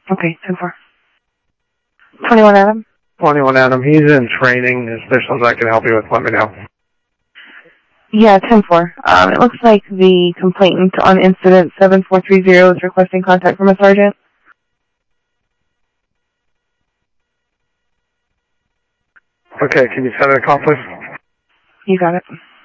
Okay, 10-4. 21 Adam? 21 Adam, he's in training. Is there something I can help you with? Let me know. Yeah, 10-4. It looks like the complainant on incident 7430 is requesting contact from a sergeant. Okay, can you send a call, please? You got it.